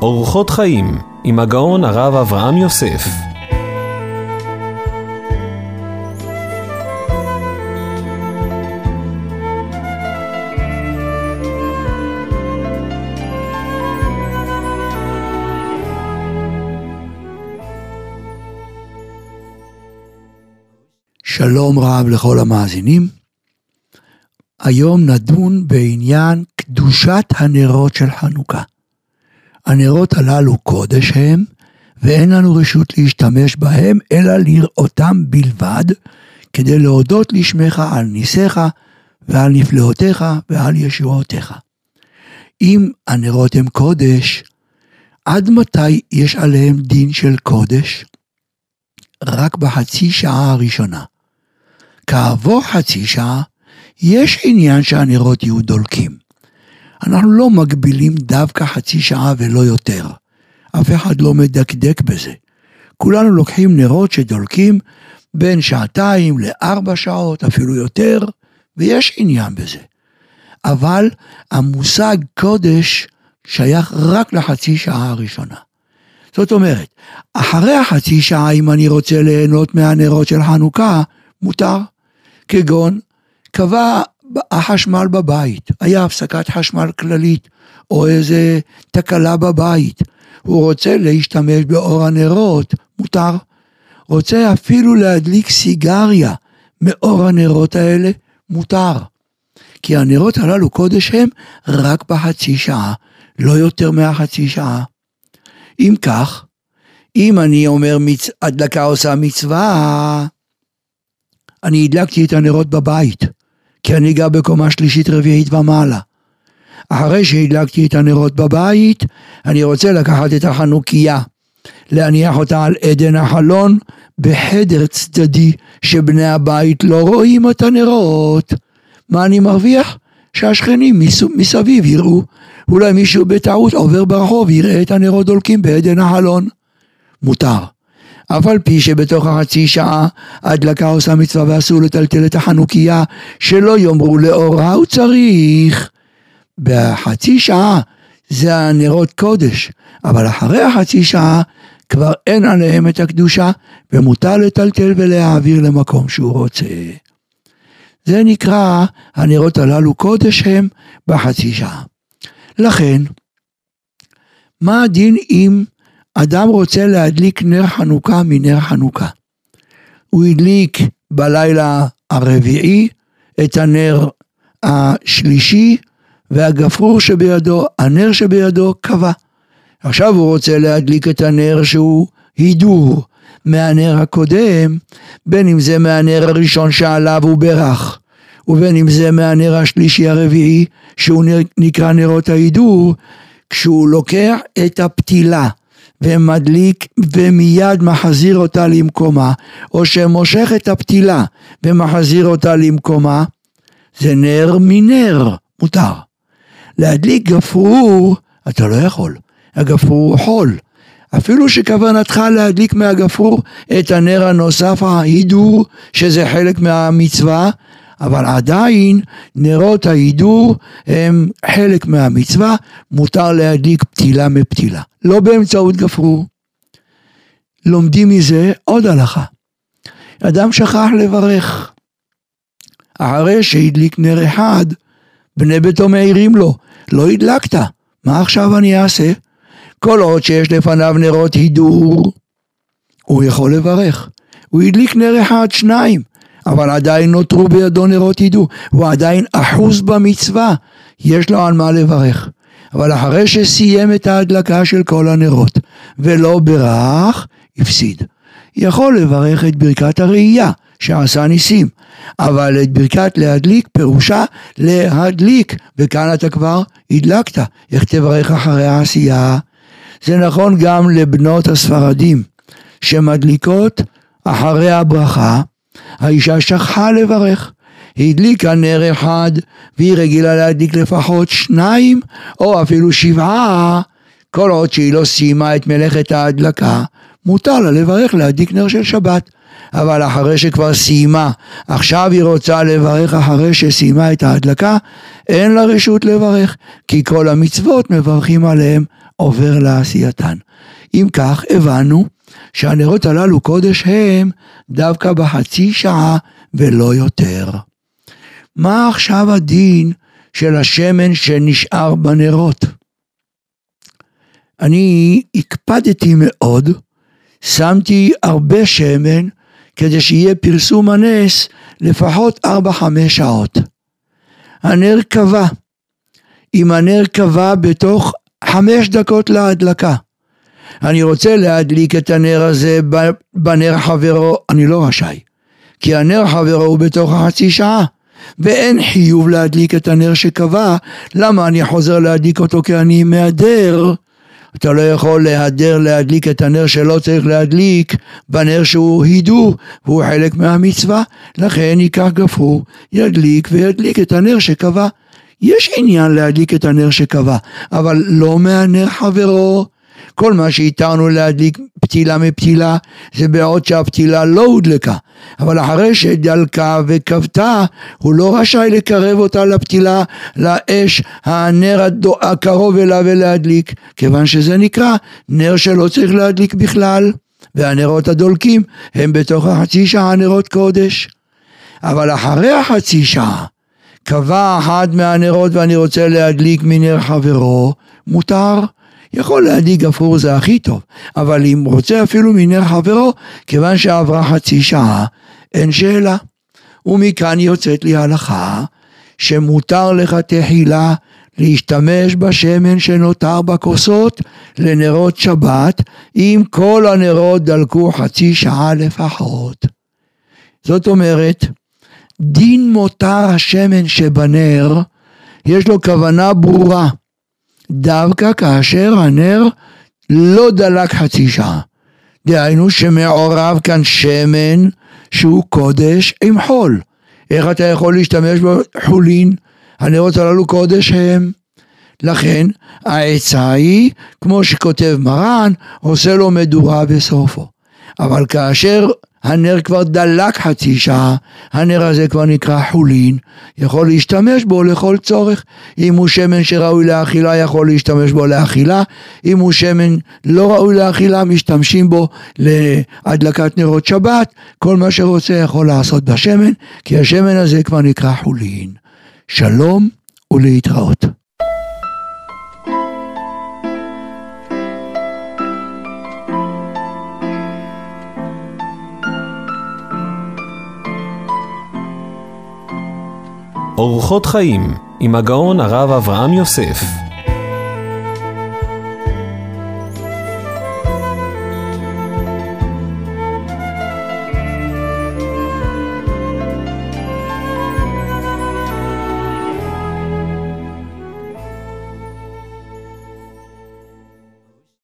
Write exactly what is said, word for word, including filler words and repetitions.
אורחות חיים עם הגאון הרב אברהם יוסף. שלום רב לכל המאזינים. היום נדון בעניין קדושת הנרות של חנוכה. הנרות הללו קודש הם, ואין לנו רשות להשתמש בהם, אלא לראותם בלבד, כדי להודות לשמך על ניסיך, ועל נפלאותיך, ועל ישועותיך. אם הנרות הם קודש, עד מתי יש עליהם דין של קודש? רק בחצי שעה הראשונה. כעבור חצי שעה, יש עניין שהנרות יהיו דולקים. אנחנו לא מגבילים דווקא חצי שעה ולא יותר. אף אחד לא מדקדק בזה. כולנו לוקחים נרות שדולקים בין שעתיים לארבע שעות, אפילו יותר, ויש עניין בזה. אבל המושג קודש שייך רק לחצי שעה הראשונה. זאת אומרת, אחרי החצי שעה, אם אני רוצה ליהנות מהנרות של חנוכה, מותר. כגון, קבע החשמל בבית, היה הפסקת חשמל כללית, או איזה תקלה בבית, הוא רוצה להשתמש באור הנרות, מותר. רוצה אפילו להדליק סיגריה מאור הנרות האלה, מותר. כי הנרות הללו קודש הם רק בחצי שעה, לא יותר מהחצי שעה. אם כך, אם אני אומר מצ... הדלקה עושה מצווה, אני הדלקתי את הנרות בבית, כי אני גר בקומה שלישית רביעית ומעלה. אחרי שהדלקתי את הנרות בבית, אני רוצה לקחת את החנוכיה, להניח אותה על עדן החלון, בחדר צדדי, שבני הבית לא רואים את הנרות. מה אני מרוויח? שהשכנים מסביב יראו, אולי מישהו בטעות עובר ברחוב, יראה את הנרות דולקים בעדן החלון. מותר. אבל פי שבתוך החצי שעה, הדלקה עושה מצווה ואסור לטלטל את החנוכיה, שלא יאמרו לאורה הוא צריך. בחצי שעה זה הנרות קודש, אבל אחרי החצי שעה כבר אין עליהם את הקדושה, ומותר לטלטל ולהעביר למקום שהוא רוצה. זה נקרא, הנרות הללו קודש הם בחצי שעה. לכן, מה הדין אם אדם רוצה להדליק נר חנוכה מנר חנוכה? הוא הדליק בלילה הרביעי את הנר השלישי, והגפרור שבידו, הנר שבידו קבע. עכשיו הוא רוצה להדליק את הנר שהוא הידור מהנר הקודם, בין אם זה מהנר הראשון שעליו הוא ברך, ובין אם זה מהנר השלישי הרביעי, שהוא נקרא נרות ההידור. כשהוא לוקח את הפתילה, ומדליק ומיד מחזיר אותה למקומה, או שמושך את הפתילה, ומחזיר אותה למקומה, זה נר מנר, מותר. להדליק גפרור, אתה לא יכול, הגפרור הוא חול. אפילו שכוונתך להדליק מהגפרור את הנר הנוסף, ההידור, שזה חלק מהמצווה, אבל עדיין נרות ההידור הם חלק מהמצווה, מותר להדליק פתילה מפתילה, לא באמצעות גפרור. לומדים מזה עוד הלכה. אדם שכח לברך. אחרי שהדליק נר אחד, בני ביתו מעירים לו, לא הדלקת, מה עכשיו אני אעשה? כל עוד שיש לפניו נרות הידור, הוא יכול לברך. הוא הדליק נר אחד, שניים, אבל עדיין נותרו בידו נרות הידור, הוא עדיין אחוז במצווה, יש לו על מה לברך. אבל אחרי שסיים את ההדלקה של כל הנרות, ולא ברך, הפסיד. יכול לברך את ברכת הראייה, שעשה ניסים, אבל את ברכת להדליק פירושה להדליק, וכאן אתה כבר הדלקת, איך תברך אחרי העשייה? זה נכון גם לבנות הספרדים, שמדליקות אחרי הברכה, האישה שכחה לברך, היא הדליקה נר אחד, והיא רגילה להדליק לפחות שניים, או אפילו שבעה, כל עוד שהיא לא סיימה את מלאכת ההדלקה, מותר לה לברך להדליק נר של שבת. אבל אחרי שכבר סיימה, עכשיו היא רוצה לברך אחרי שסיימה את ההדלקה, אין לה רשות לברך, כי כל המצוות מברכים עליהם עובר לעשייתן. אם כך הבנו שהנרות הללו קודש הם דווקא בחצי שעה ולא יותר. מה עכשיו הדין של השמן שנשאר בנרות? אני הקפדתי מאוד, שמתי הרבה שמן כדי שיהיה פרסום הנס לפחות ארבע חמש שעות. הנר קבע, אם הנר קבע בתוך חמש דקות להדלקה, אני רוצה להדליק את הנר הזה בנר חברו, אני לא רשאי, כי הנר חברו הוא בתוך החצי שעה, ואין חיוב להדליק את הנר שקבע. למה אני חוזר להדליק אותו? כי אני מהדר. אתה לא יכול להדר להדליק את הנר שלא צריך להדליק בנר שהוא הידור, והוא חלק מהמצווה. לכן ייקח גפרור, ידליק וידליק את הנר שקבע. יש עניין להדליק את הנר שקבע, אבל לא מהנר חברו. כל מה שהתרנו להדליק פתילה מפתילה, זה בעוד שהפתילה לא הודלקה. אבל אחרי שדלקה וקבתה, הוא לא רשאי לקרב אותה לפתילה, לאש, הנר הקרוב אליו ולהדליק, כיוון שזה נקרא נר שלא צריך להדליק בכלל, והנרות הדולקים הם בתוך החצי שעה נרות קודש. אבל אחרי החצי שעה, קבע אחד מהנרות ואני רוצה להדליק מנר חברו, מותר. יכול להדליק גפרור, זה הכי טוב, אבל אם רוצה אפילו מנר חברו, כיוון שעברה חצי שעה, אין שאלה. ומכאן יוצאת לי הלכה, שמותר לך תחילה להשתמש בשמן שנותר בכוסות לנרות שבת, אם כל הנרות דלקו חצי שעה לפחות. זאת אומרת, דין מותר השמן שבנר, יש לו כוונה ברורה, דווקא כאשר הנר לא דלק חצי שעה. דהיינו שמעורב כאן שמן שהוא קודש עם חול. איך אתה יכול להשתמש בחולין? הנרות הללו קודש הם. לכן העצה היא, כמו שכותב מרן, עושה לו מדורה בסופו. אבל כאשר הנר כבר דלק חצי שעה, הנר הזה כבר נקרא חולין, יכול להשתמש בו לכל צורך. אם הוא שמן שראוי לאכילה, יכול להשתמש בו לאכילה. אם הוא שמן לא ראוי לאכילה, משתמשים בו להדלקת נרות שבת. כל מה שרוצה יכול לעשות בשמן, כי השמן הזה כבר נקרא חולין. שלום ולהתראות. אורחות חיים עם הגאון הרב אברהם יוסף.